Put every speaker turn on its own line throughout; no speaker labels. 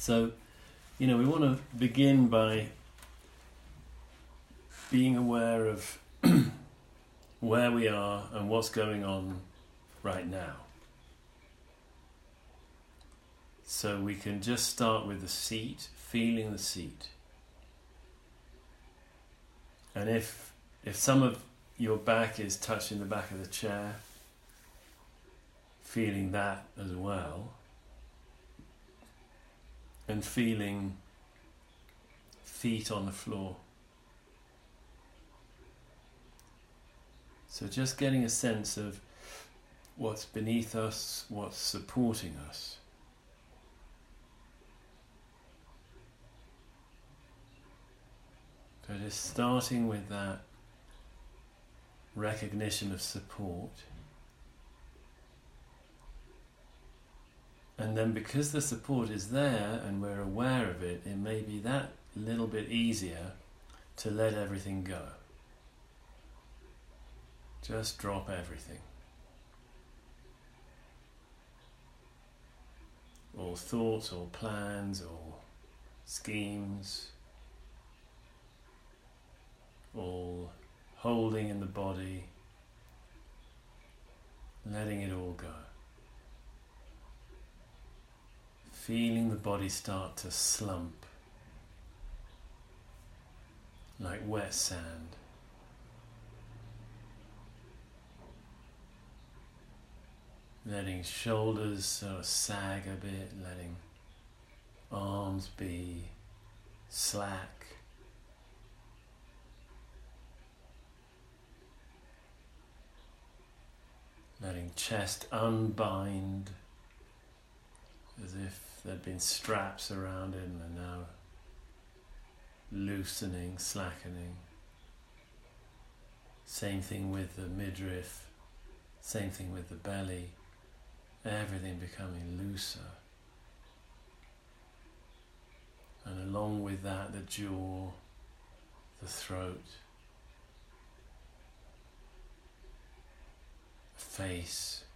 So, we want to begin by being aware of where we are and what's going on right now. So we can just start with the seat, feeling the seat. And if some of your back is touching the back of the chair, feeling that as well, and feeling feet on the floor. So just getting a sense of what's beneath us, what's supporting us. So just starting with that recognition of support. And then because the support is there and we're aware of it, it may be that little bit easier to let everything go. Just drop everything. All thoughts, all plans, all schemes, all holding in the body, letting it all go. Feeling the body start to slump like wet sand. Letting shoulders sort of sag a bit, letting arms be slack. Letting chest unbind as if there'd been straps around it and they're now loosening, slackening. Same thing with the midriff, same thing with the belly, everything becoming looser. And along with that, the jaw, the throat, face,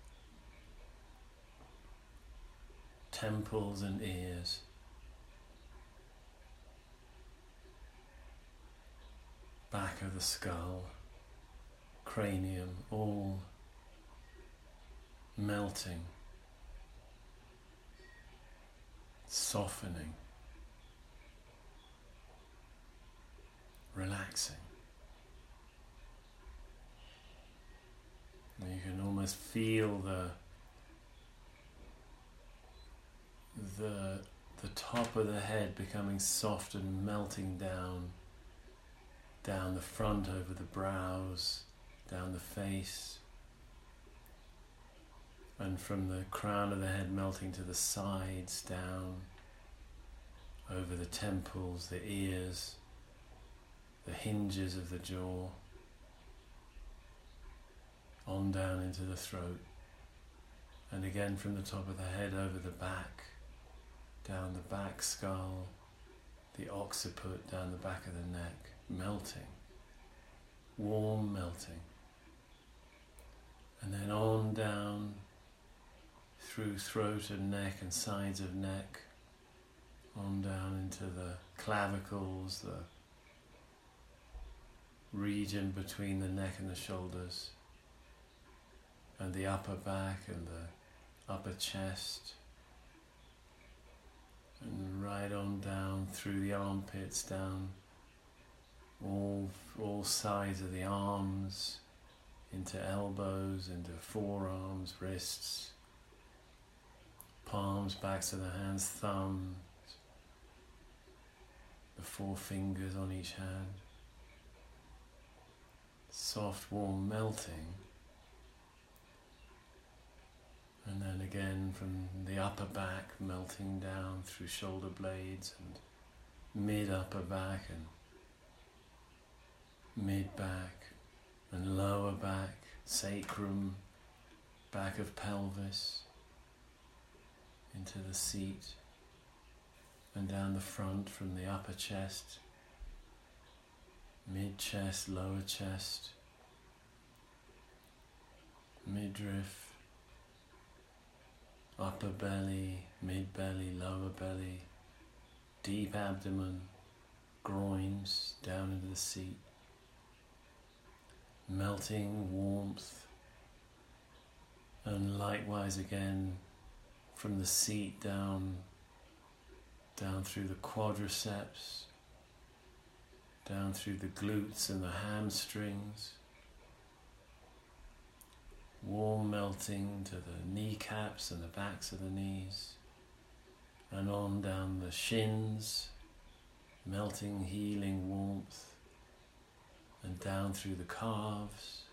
temples and ears, back of the skull, cranium, all melting, softening, relaxing. And you can almost feel the top of the head becoming soft and melting down the front, over the brows, down the face, and from the crown of the head melting to the sides, down over the temples, the ears, the hinges of the jaw, on down into the throat, and again from the top of the head over the back, down the back skull, the occiput, down the back of the neck, melting, warm melting, and then on down through throat and neck and sides of neck, on down into the clavicles, the region between the neck and the shoulders, and the upper back and the upper chest, and right on down through the armpits, down all sides of the arms, into elbows, into forearms, wrists, palms, backs of the hands, thumbs, the 4 fingers on each hand. Soft, warm melting. And then again from the upper back, melting down through shoulder blades and mid-upper back and mid-back and lower back, sacrum, back of pelvis, into the seat, and down the front from the upper chest, mid-chest, lower chest, midriff, upper belly, mid belly, lower belly, deep abdomen, groins down into the seat, melting warmth, and likewise again from the seat down through the quadriceps, down through the glutes and the hamstrings, warm melting to the kneecaps and the backs of the knees, and on down the shins, melting, healing warmth, and down through the calves,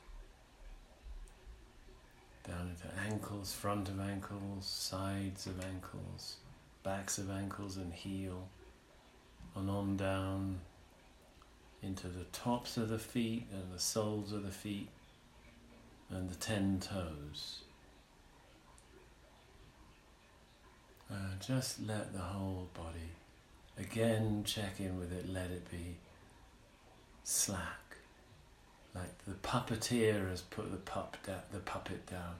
down into ankles, front of ankles, sides of ankles, backs of ankles and heel, and on down into the tops of the feet and the soles of the feet and the 10 toes. Just let the whole body, again check in with it, let it be slack, like the puppeteer has put the puppet down.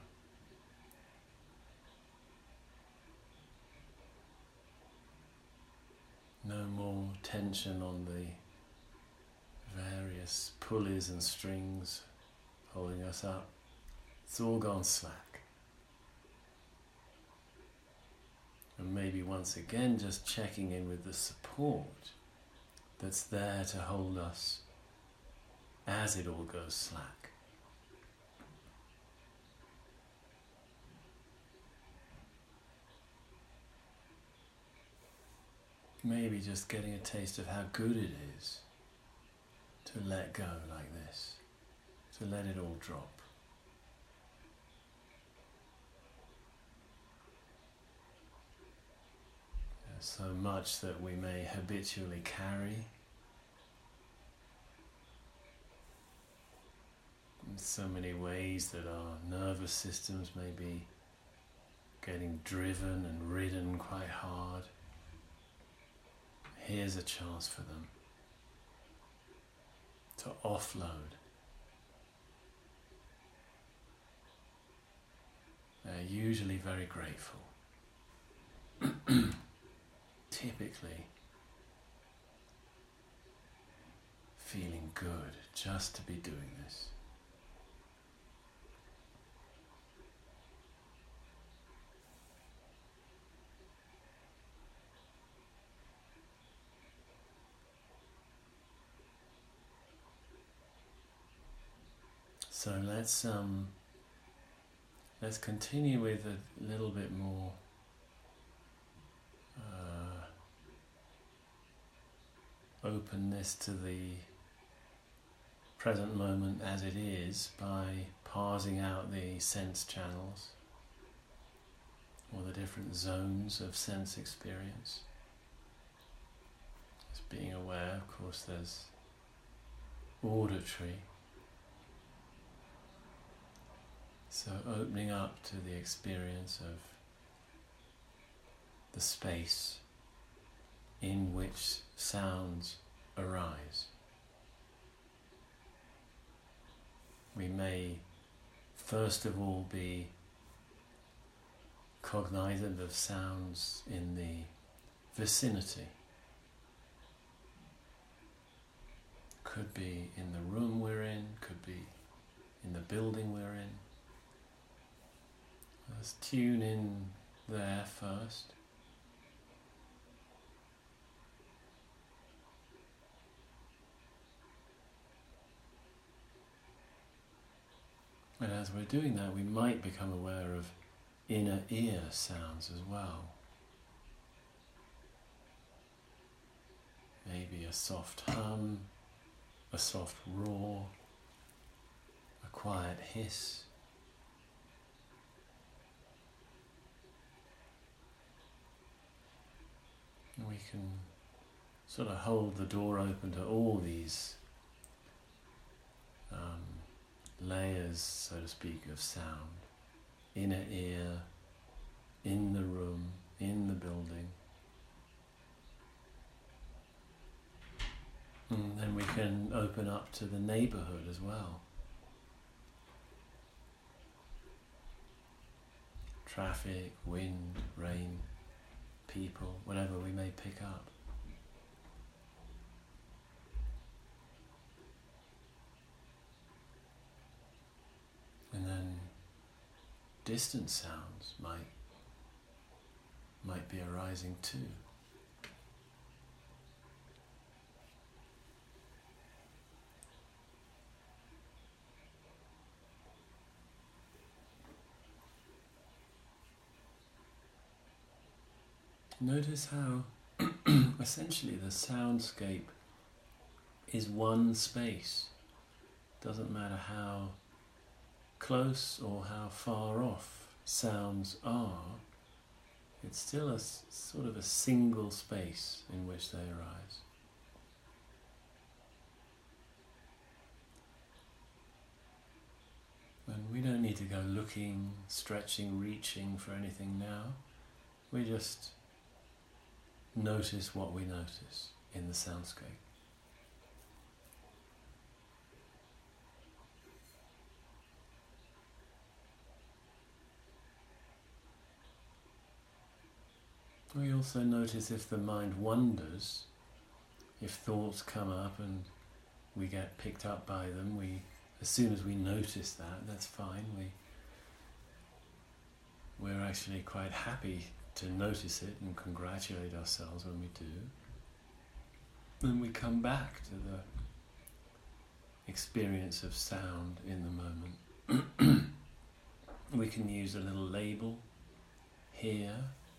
No more tension on the various pulleys and strings holding us up. It's all gone slack. And maybe once again just checking in with the support that's there to hold us as it all goes slack. Maybe just getting a taste of how good it is to let go like this, to let it all drop. There's so much that we may habitually carry, in so many ways that our nervous systems may be getting driven and ridden quite hard. Here's a chance for them to offload. They're usually very grateful. Typically feeling good just to be doing this. So let's continue with a little bit more openness to the present moment as it is by parsing out the sense channels or the different zones of sense experience. Just being aware, of course, there's auditory. So opening up to the experience of the space in which sounds arise. We may first of all be cognizant of sounds in the vicinity. Could be in the room we're in, could be in the building we're in. Let's tune in there first. And as we're doing that, we might become aware of inner ear sounds as well. Maybe a soft hum, a soft roar, a quiet hiss. And we can sort of hold the door open to all these layers, so to speak, of sound. Inner ear, in the room, in the building. And then we can open up to the neighborhood as well. traffic, wind, rain, people, whatever we may pick up. And then distant sounds might be arising too. Notice how essentially the soundscape is one space. Doesn't matter how close or how far off sounds are, it's still a sort of a single space in which they arise. And we don't need to go looking, stretching, reaching for anything now. We just notice what we notice in the soundscape. We also notice if the mind wanders, if thoughts come up and we get picked up by them, as soon as we notice that, that's fine. We're actually quite happy to notice it and congratulate ourselves when we do. Then we come back to the experience of sound in the moment. We can use a little label, here,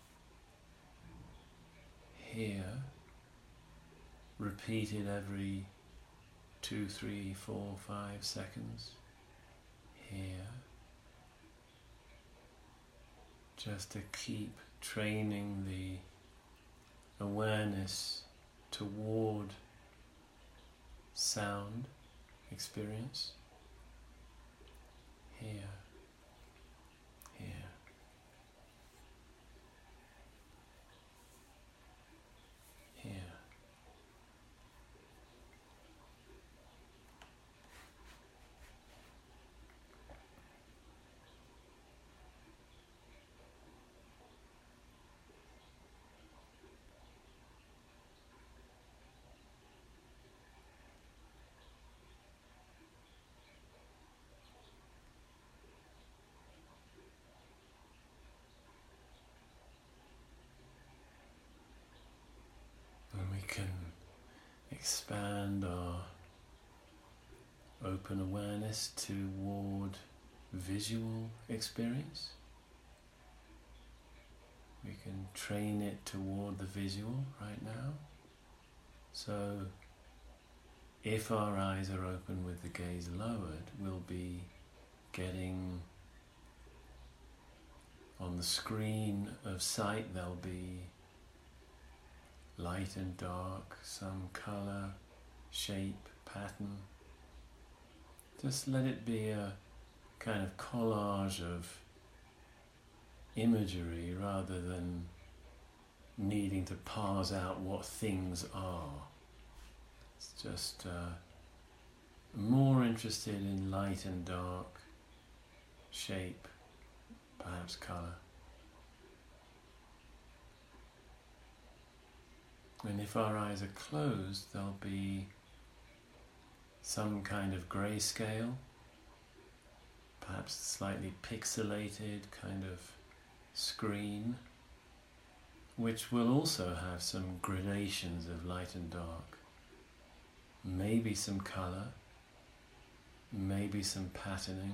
repeated every 2, 3, 4, 5 seconds, here, just to keep training the awareness toward sound experience. Here, here. Here. And we can expand our open awareness toward visual experience. We can train it toward the visual right now. So if our eyes are open with the gaze lowered, we'll be getting on the screen of sight, there'll be light and dark, some colour, shape, pattern. Just let it be a kind of collage of imagery rather than needing to parse out what things are. It's just more interested in light and dark, shape, perhaps colour. And if our eyes are closed, there'll be some kind of grayscale, perhaps slightly pixelated kind of screen, which will also have some gradations of light and dark. Maybe some colour, maybe some patterning.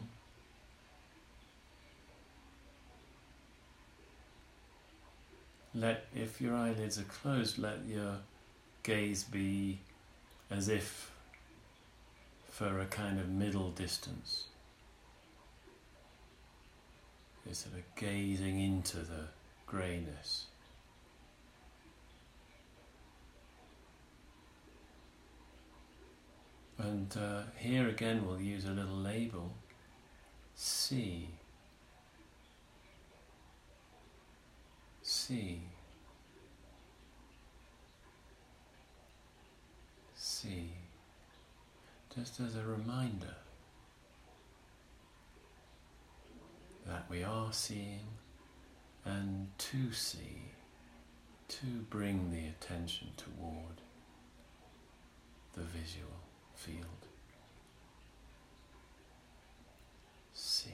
If your eyelids are closed, let your gaze be as if for a kind of middle distance. You're sort of gazing into the greyness. And here again we'll use a little label, see. See. See. Just as a reminder that we are seeing and to see, to bring the attention toward the visual field. See.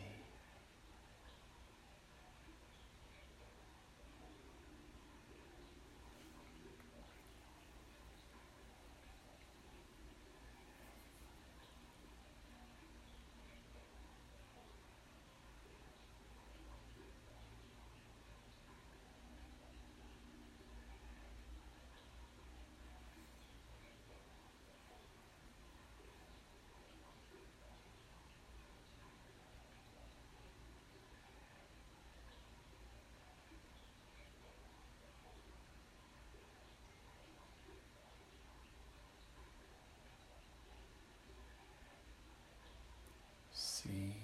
See,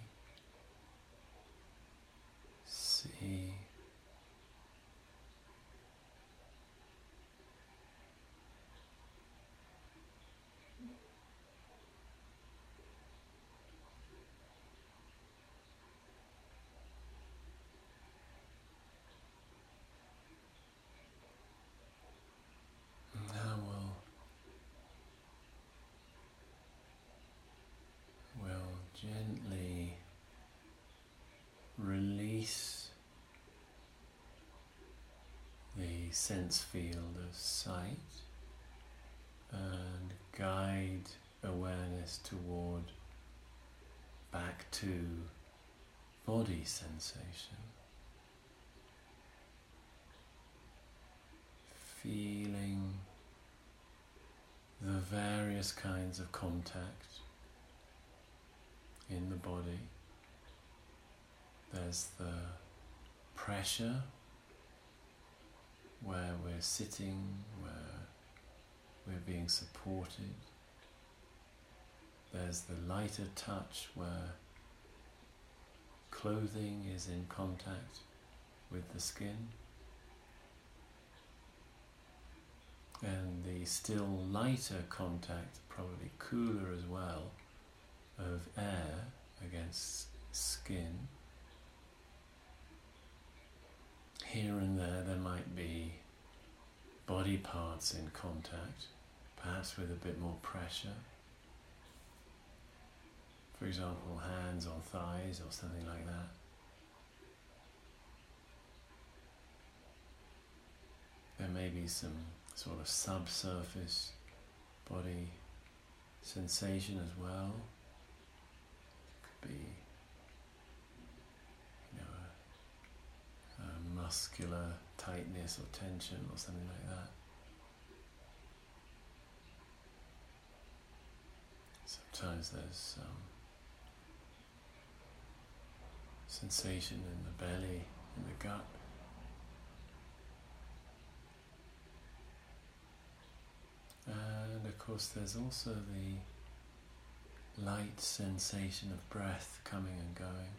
see, now we'll gently release the sense field of sight and guide awareness toward back to body sensation, feeling the various kinds of contact in the body. There's the pressure where we're sitting, where we're being supported. There's the lighter touch where clothing is in contact with the skin. And the still lighter contact, probably cooler as well, of air against skin. Here and there might be body parts in contact, perhaps with a bit more pressure. For example, hands on thighs or something like that. There may be some sort of subsurface body sensation as well. Could be, a muscular tightness or tension or something like that. Sometimes there's sensation in the belly, in the gut. And of course there's also the light sensation of breath coming and going.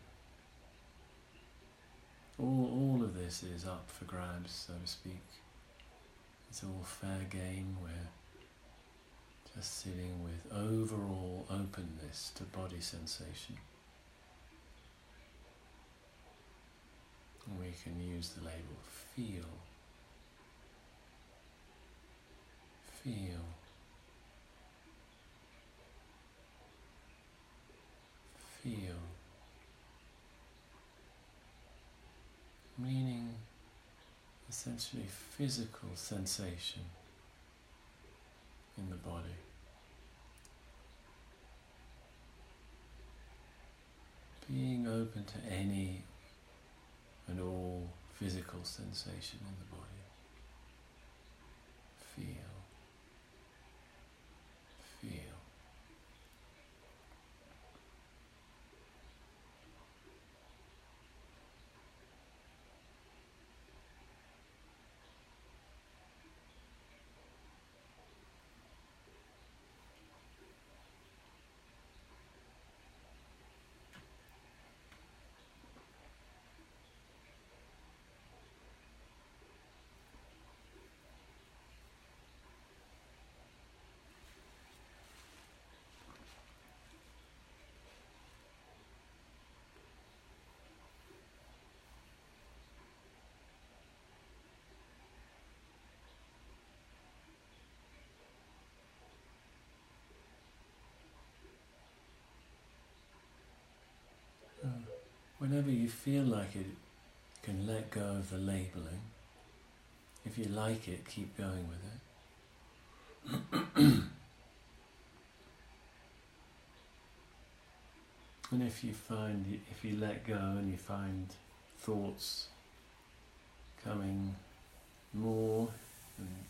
All of this is up for grabs, so to speak. It's all fair game. We're just sitting with overall openness to body sensation. And we can use the label feel. Feel. Feel. Meaning essentially physical sensation in the body. Being open to any and all physical sensation in the body. Feel. Feel. Whenever you feel like it, you can let go of the labeling. If you like it, keep going with it. And if you let go and you find thoughts coming more and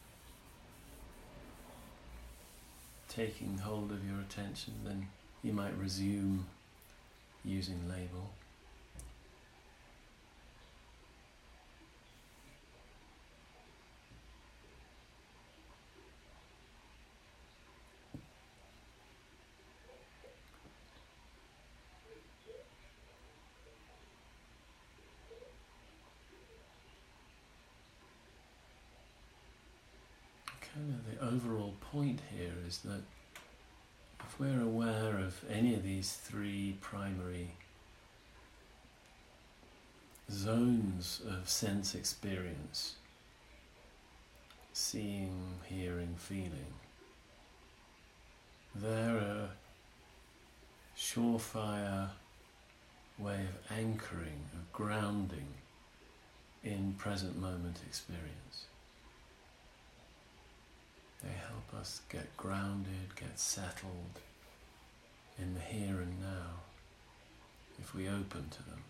taking hold of your attention, then you might resume using label. Kind of the overall point here is that if we're aware of any of these three primary zones of sense experience, seeing, hearing, feeling, they're a surefire way of anchoring, of grounding in present moment experience. They help us get grounded, get settled in the here and now, if we open to them.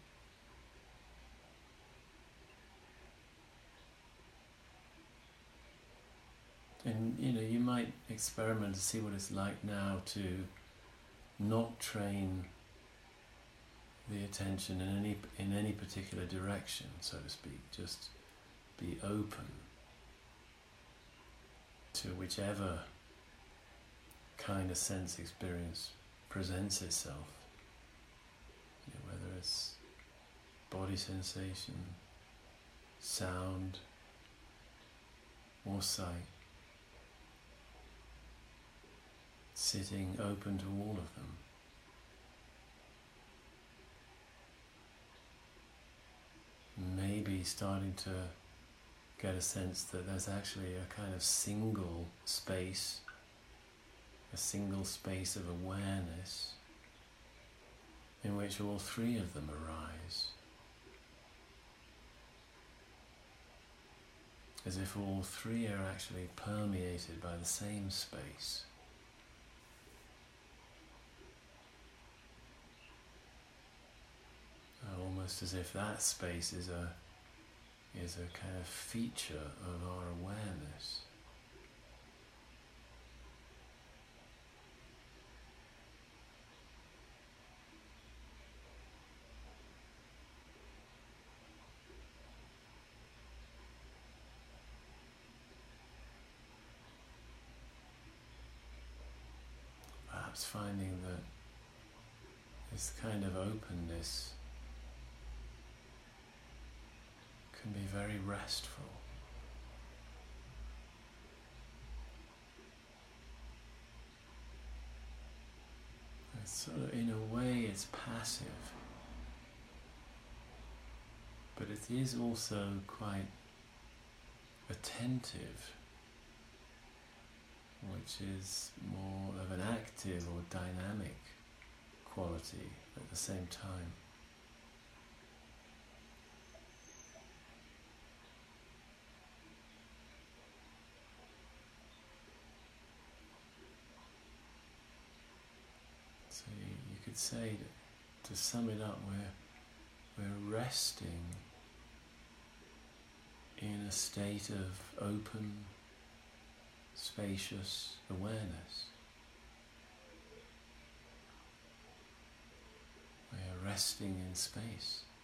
And you might experiment to see what it's like now to not train the attention in any particular direction, so to speak. Just be open to whichever kind of sense experience presents itself, whether it's body sensation, sound, or sight. Sitting open to all of them. Maybe starting to get a sense that there's actually a kind of single space of awareness in which all three of them arise. As if all three are actually permeated by the same space. Almost as if that space is a kind of feature of our awareness. Perhaps finding that this kind of openness can be very restful. It's sort of, in a way, it's passive, but it is also quite attentive, which is more of an active or dynamic quality at the same time. So you could say, to sum it up, we're resting in a state of open, spacious awareness. We are resting in space.